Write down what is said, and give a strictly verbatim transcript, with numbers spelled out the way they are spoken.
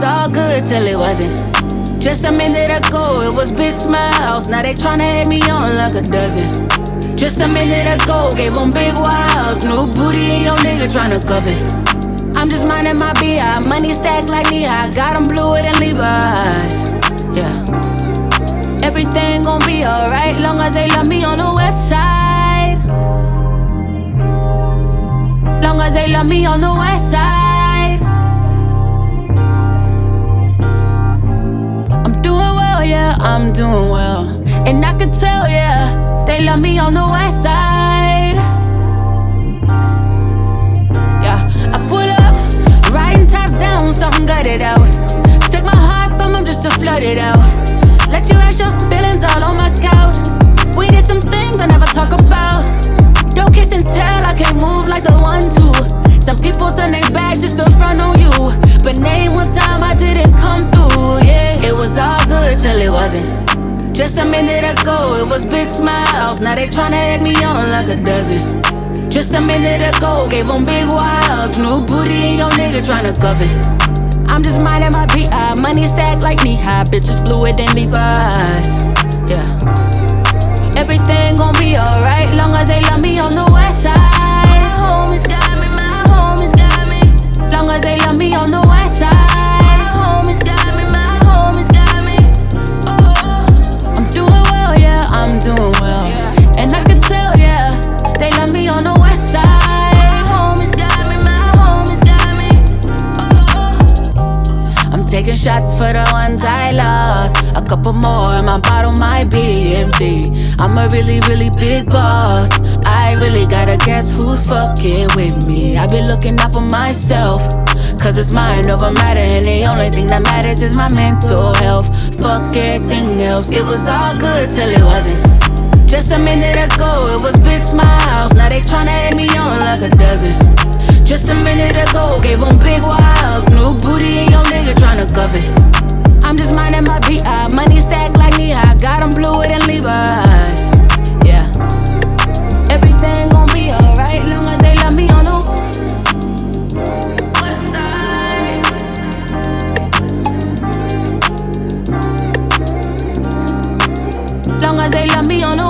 all good till it wasn't. Just a minute ago, it was big smiles. Now they tryna egg me on like a dozen. Just a minute ago, gave them big wows. New booty and your nigga tryna cover it. I'm just minding my B I. Money stacked like knee-high. Got them bluer than Levi's. Yeah. Everything gon' be alright, long as they love me on the west side. Long as they love me on the west side. I'm doing well, yeah, I'm doing well. And I could tell, yeah, they love me on the west side. Yeah, I pull up, riding top down, something gutted out. Took my heart from them just to flood it out. Let you ask your feelings all on my couch. We did some things I never talk about. Don't kiss and tell, I can't move like the one to. Some people turn their back just to front on you. But name one time I didn't come through, yeah. It was all good till it wasn't. Just a minute ago, it was big smiles. Now they tryna egg me on like a dozen. Just a minute ago, gave them big wows. New booty and your nigga tryna cover it. I'm just minding my B I. Money stacked like knee-high. Bitches bluer than Levi's. Yeah. Everything gon' be alright, long as they love me on the west side. My homies got me, my homies got me. Long as they love me on the west side. My homies got me, my homies got me. Oh, I'm doing well, yeah, I'm doing well. Yeah. And I can tell, yeah, they love me on the west side. My homies got me, my homies got me. Oh, I'm taking shots for the ones I lost. A couple more and my bottle might be empty. I'm a really, really big boss. I really gotta guess who's fucking with me. I been looking out for myself, cause it's mind over matter, and the only thing that matters is my mental health. Fuck everything else, it was all good till it wasn't. Just a minute ago, it was big smiles. Now they tryna egg me on like a dozen. Just a minute ago, gave them big wows. New booty and your nigga tryna cover it. I'm just minding my B I. Money stacked like knee-high. Got them bluer than Levi's. Yeah. Everything gon' be alright, long as they love me on the west side. Long as they love me on the